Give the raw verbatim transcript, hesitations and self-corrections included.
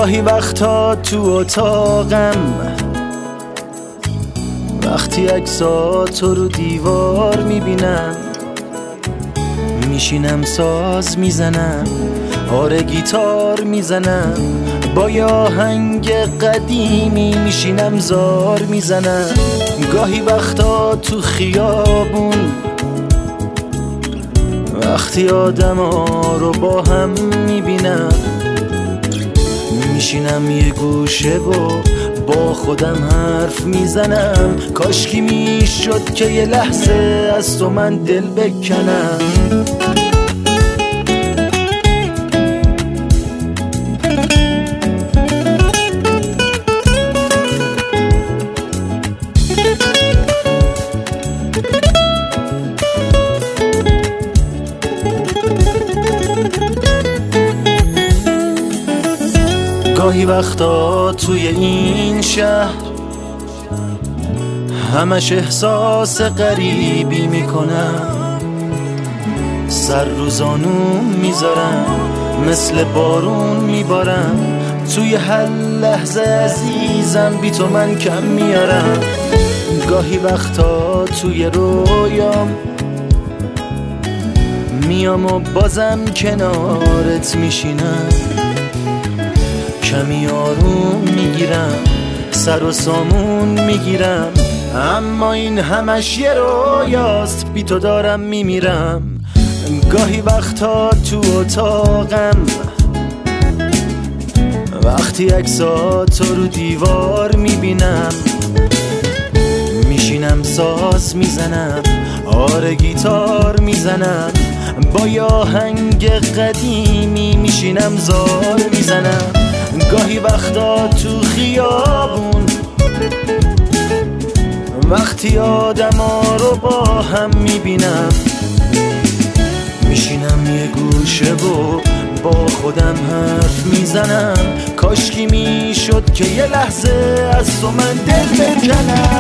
گاهی وقتا تو اتاقم وقتی عکساتو رو دیوار میبینم میشینم ساز میزنم، آره گیتار میزنم، با یه آهنگ قدیمی میشینم زار میزنم. گاهی وقتا تو خیابون وقتی آدم ها رو با هم میبینم میشینم یه گوشه و با خودم حرف میزنم. کاشکی میشد که یه لحظه از تو من دل بکنم. گاهی وقتا توی این شهر همش احساس غریبی میکنم، سر رو زانوم میذارم مثل بارون میبارم، توی هر لحظه عزیزم بی تو من کم میارم. گاهی وقتا توی رویام میام و بازم کنارت میشینم، کمی آروم میگیرم سر و سامون میگیرم، اما این همش یه رویاست بی تو دارم میمیرم. گاهی وقتا تو اتاقم وقتی عکساتو رو دیوار میبینم میشینم ساز میزنم، آره گیتار میزنم، با یه آهنگ قدیمی میشینم زار میزنم. گاهی وقتا تو خیابون وقتی آدم ها رو با هم میبینم میشینم یه گوشه و با خودم حرف میزنم. کاشکی میشد که یه لحظه از تو من دل بکنم.